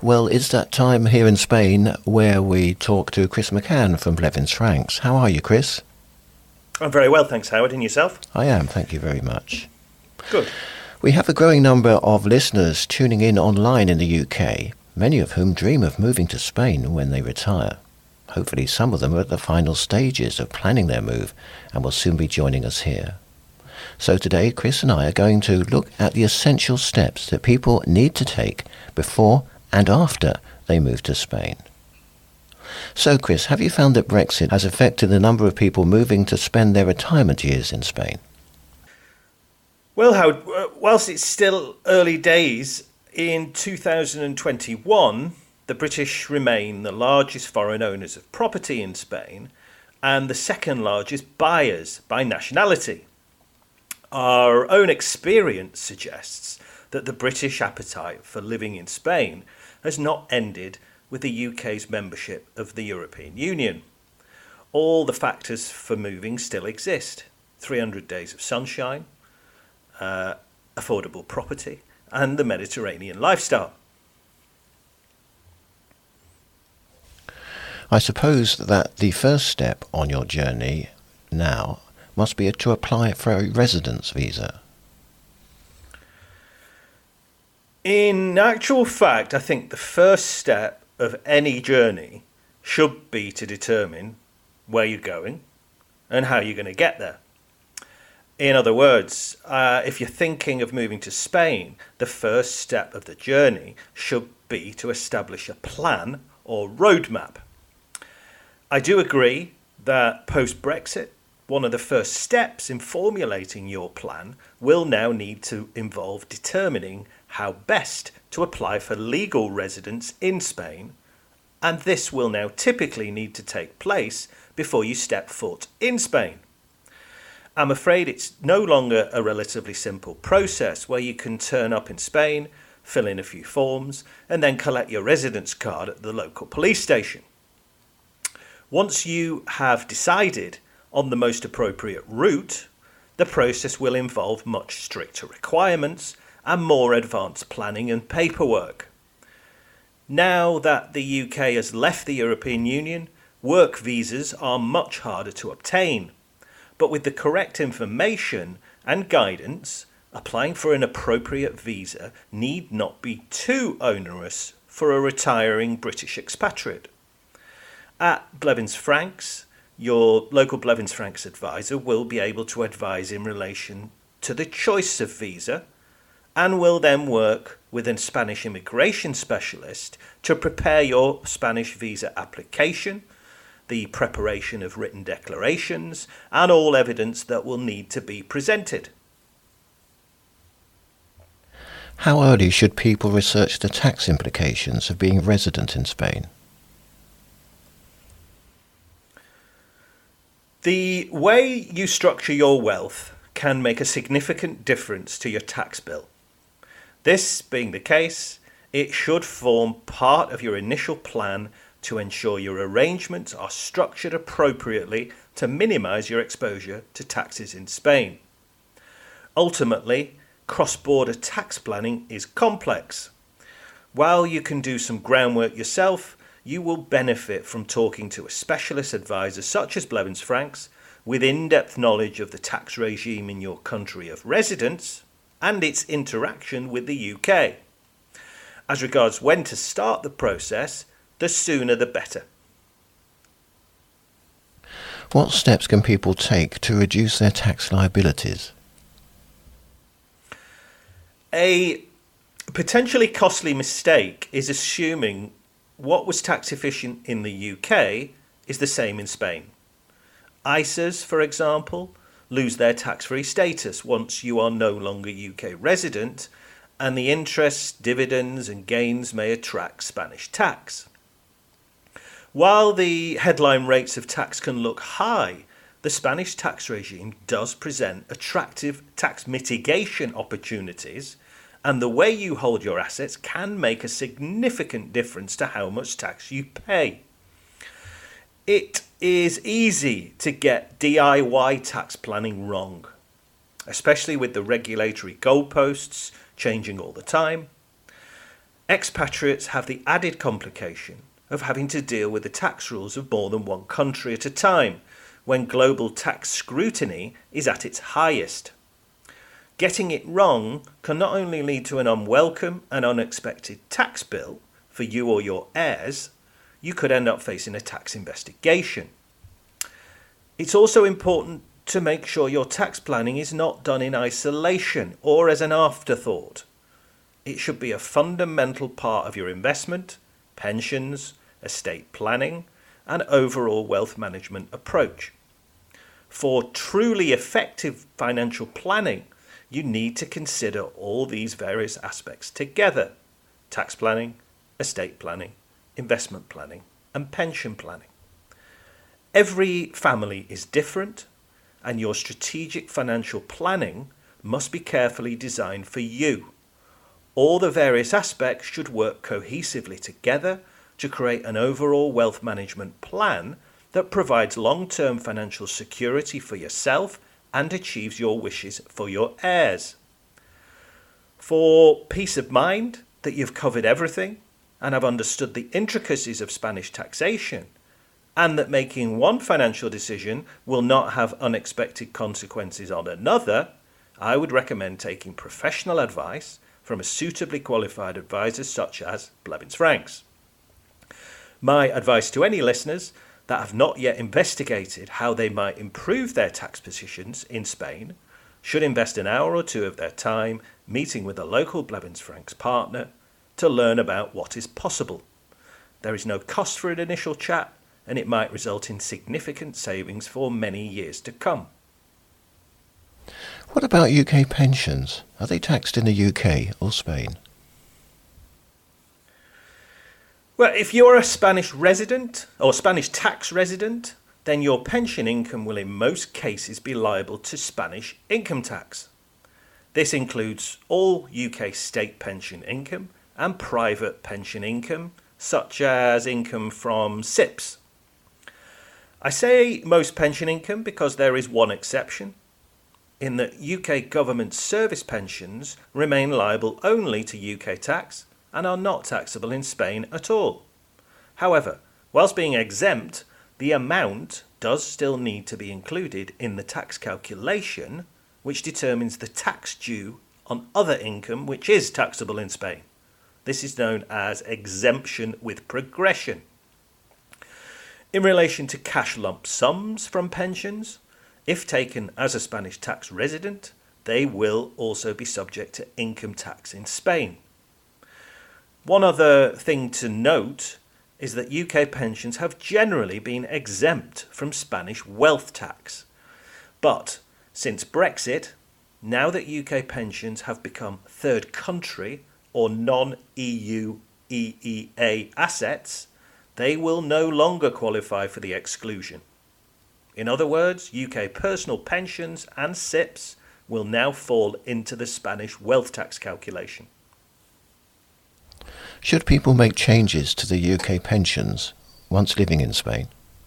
Well, it's that time here in Spain where we talk to Chris McCann from Blevins Franks. How are you, Chris? I'm very well, thanks, Howard. And yourself? I am, thank you very much. Good. We have a growing number of listeners tuning in online in the UK, many of whom dream of moving to Spain when they retire. Hopefully some of them are at the final stages of planning their move and will soon be joining us here. So today, Chris and I are going to look at the essential steps that people need to take before and after they move to Spain. So, Chris, have you found that Brexit has affected the number of people moving to spend their retirement years in Spain? Well, Howard, whilst it's still early days, in 2021, the British remain the largest foreign owners of property in Spain and the second largest buyers by nationality. Our own experience suggests that the British appetite for living in Spain has not ended with the UK's membership of the European Union. All the factors for moving still exist: 300 days of sunshine, affordable property, and the Mediterranean lifestyle. I suppose that the first step on your journey now must be to apply for a residence visa. In actual fact, I think the first step of any journey should be to determine where you're going and how you're going to get there. In other words, if you're thinking of moving to Spain, the first step of the journey should be to establish a plan or roadmap. I do agree that post-Brexit, one of the first steps in formulating your plan will now need to involve determining how best to apply for legal residence in Spain, and this will now typically need to take place before you step foot in Spain. I'm afraid it's no longer a relatively simple process where you can turn up in Spain, fill in a few forms, and then collect your residence card at the local police station. Once you have decided on the most appropriate route, the process will involve much stricter requirements and more advanced planning and paperwork. Now that the UK has left the European Union, work visas are much harder to obtain. But with the correct information and guidance, applying for an appropriate visa need not be too onerous for a retiring British expatriate. At Blevins Franks, your local Blevins Franks advisor will be able to advise in relation to the choice of visa and will then work with a Spanish immigration specialist to prepare your Spanish visa application, the preparation of written declarations, and all evidence that will need to be presented. How early should people research the tax implications of being resident in Spain? The way you structure your wealth can make a significant difference to your tax bill. This being the case, it should form part of your initial plan to ensure your arrangements are structured appropriately to minimise your exposure to taxes in Spain. Ultimately, cross-border tax planning is complex. While you can do some groundwork yourself, you will benefit from talking to a specialist advisor such as Blevins Franks with in-depth knowledge of the tax regime in your country of residence and its interaction with the UK. As regards when to start the process, the sooner the better. What steps can people take to reduce their tax liabilities? A potentially costly mistake is assuming what was tax efficient in the UK is the same in Spain. ISAs, for example, lose their tax-free status once you are no longer UK resident, and the interest, dividends and gains may attract Spanish tax. While the headline rates of tax can look high, the Spanish tax regime does present attractive tax mitigation opportunities, and the way you hold your assets can make a significant difference to how much tax you pay. It is easy to get DIY tax planning wrong, especially with the regulatory goalposts changing all the time. Expatriates have the added complication of having to deal with the tax rules of more than one country at a time, when global tax scrutiny is at its highest. Getting it wrong can not only lead to an unwelcome and unexpected tax bill for you or your heirs, you could end up facing a tax investigation. It's also important to make sure your tax planning is not done in isolation or as an afterthought. It should be a fundamental part of your investment, pensions, estate planning, and overall wealth management approach. For truly effective financial planning, you need to consider all these various aspects together: tax planning, estate planning, investment planning, and pension planning. Every family is different, and your strategic financial planning must be carefully designed for you. All the various aspects should work cohesively together to create an overall wealth management plan that provides long-term financial security for yourself and achieves your wishes for your heirs. For peace of mind that you've covered everything and have understood the intricacies of Spanish taxation, and that making one financial decision will not have unexpected consequences on another, I would recommend taking professional advice from a suitably qualified advisor such as Blevins Franks. My advice to any listeners that have not yet investigated how they might improve their tax positions in Spain should invest an hour or two of their time meeting with a local Blevins Franks partner to learn about what is possible. There is no cost for an initial chat, and it might result in significant savings for many years to come. What about UK pensions? Are they taxed in the UK or Spain? Well, if you're a Spanish resident or Spanish tax resident, then your pension income will in most cases be liable to Spanish income tax. This includes all UK state pension income and private pension income, such as income from SIPPs. I say most pension income because there is one exception, in that UK government service pensions remain liable only to UK tax and are not taxable in Spain at all. However, whilst being exempt, the amount does still need to be included in the tax calculation, which determines the tax due on other income which is taxable in Spain. This is known as exemption with progression. In relation to cash lump sums from pensions, if taken as a Spanish tax resident, they will also be subject to income tax in Spain. One other thing to note is that UK pensions have generally been exempt from Spanish wealth tax. But since Brexit, now that UK pensions have become third country or non-EU EEA assets, they will no longer qualify for the exclusion. In other words, UK personal pensions and SIPPs will now fall into the Spanish wealth tax calculation. Should people make changes to the UK pensions once living in Spain?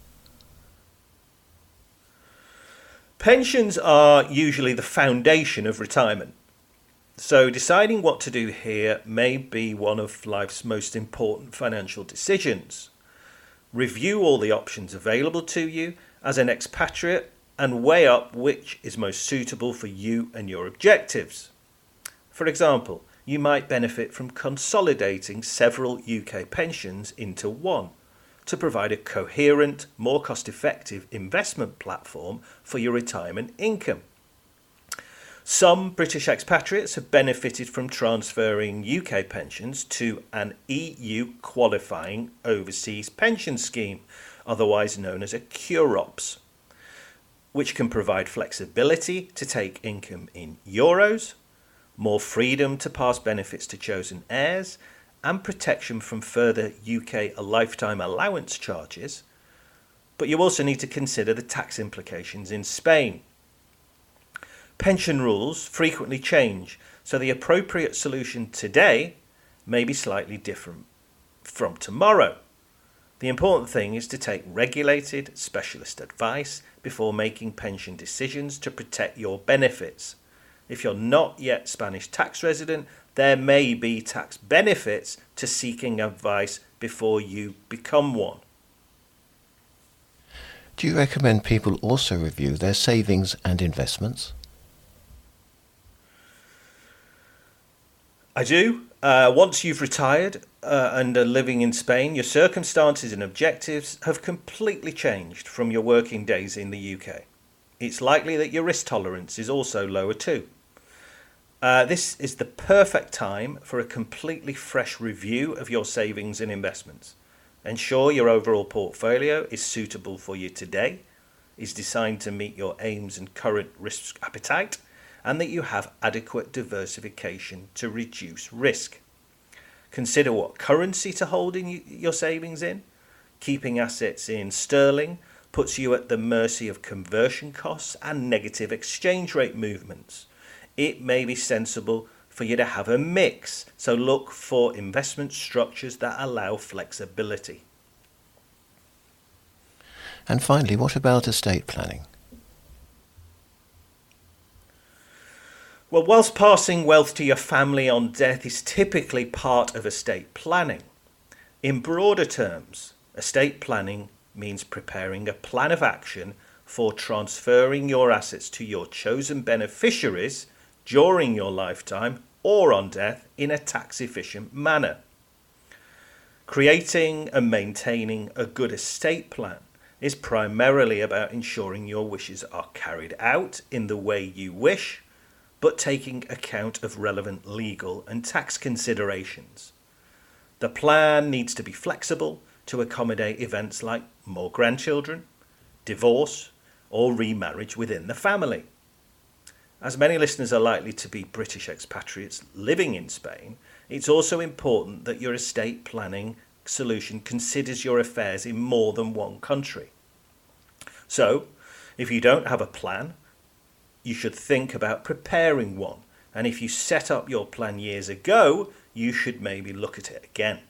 Pensions are usually the foundation of retirement. So deciding what to do here may be one of life's most important financial decisions. Review all the options available to you as an expatriate and weigh up which is most suitable for you and your objectives. For example, you might benefit from consolidating several UK pensions into one to provide a coherent, more cost-effective investment platform for your retirement income. Some British expatriates have benefited from transferring UK pensions to an EU qualifying overseas pension scheme, otherwise known as a CUROPS, which can provide flexibility to take income in euros, more freedom to pass benefits to chosen heirs, and protection from further UK lifetime allowance charges. But you also need to consider the tax implications in Spain. Pension rules frequently change, so the appropriate solution today may be slightly different from tomorrow. The important thing is to take regulated specialist advice before making pension decisions to protect your benefits. If you're not yet Spanish tax resident, there may be tax benefits to seeking advice before you become one. Do you recommend people also review their savings and investments? I do. Once you've retired and are living in Spain, your circumstances and objectives have completely changed from your working days in the UK. It's likely that your risk tolerance is also lower too. This is the perfect time for a completely fresh review of your savings and investments. Ensure your overall portfolio is suitable for you today, is designed to meet your aims and current risk appetite, and that you have adequate diversification to reduce risk. Consider what currency to hold your savings in. Keeping assets in sterling puts you at the mercy of conversion costs and negative exchange rate movements. It may be sensible for you to have a mix, so look for investment structures that allow flexibility. And finally, what about estate planning? Well, whilst passing wealth to your family on death is typically part of estate planning, in broader terms, estate planning means preparing a plan of action for transferring your assets to your chosen beneficiaries during your lifetime or on death in a tax-efficient manner. Creating and maintaining a good estate plan is primarily about ensuring your wishes are carried out in the way you wish, but taking account of relevant legal and tax considerations. The plan needs to be flexible to accommodate events like more grandchildren, divorce, or remarriage within the family. As many listeners are likely to be British expatriates living in Spain, it's also important that your estate planning solution considers your affairs in more than one country. So, if you don't have a plan, you should think about preparing one. And if you set up your plan years ago, you should maybe look at it again.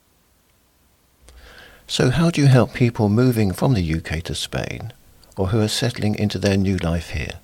So how do you help people moving from the UK to Spain, or who are settling into their new life here?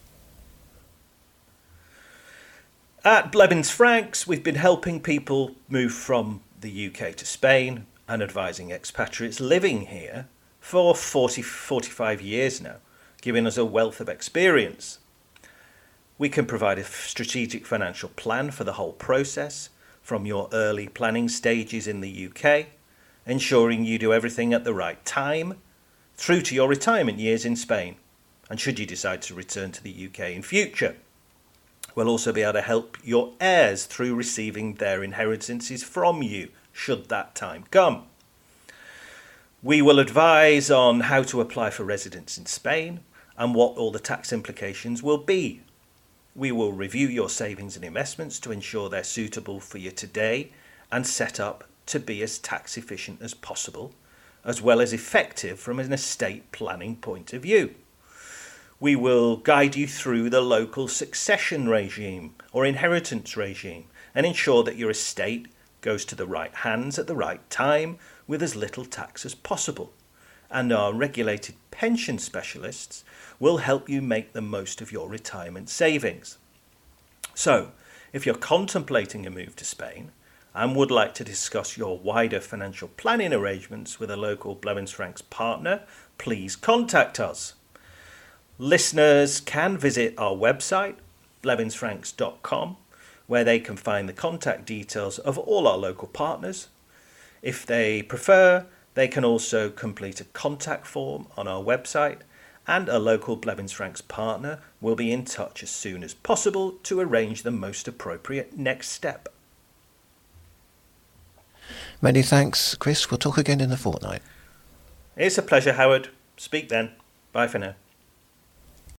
At Blevins Franks, we've been helping people move from the UK to Spain and advising expatriates living here for 45 years now, giving us a wealth of experience. We can provide a strategic financial plan for the whole process, from your early planning stages in the UK, ensuring you do everything at the right time, through to your retirement years in Spain, and should you decide to return to the UK in future. We'll also be able to help your heirs through receiving their inheritances from you, should that time come. We will advise on how to apply for residence in Spain and what all the tax implications will be. We will review your savings and investments to ensure they're suitable for you today and set up to be as tax efficient as possible, as well as effective from an estate planning point of view. We will guide you through the local succession regime or inheritance regime and ensure that your estate goes to the right hands at the right time with as little tax as possible. And our regulated pension specialists will help you make the most of your retirement savings. So, if you're contemplating a move to Spain and would like to discuss your wider financial planning arrangements with a local Blevins Franks partner, please contact us. Listeners can visit our website, blevinsfranks.com, where they can find the contact details of all our local partners. If they prefer, they can also complete a contact form on our website, and a local Blevins Franks partner will be in touch as soon as possible to arrange the most appropriate next step. Many thanks, Chris. We'll talk again in a fortnight. It's a pleasure, Howard. Speak then. Bye for now.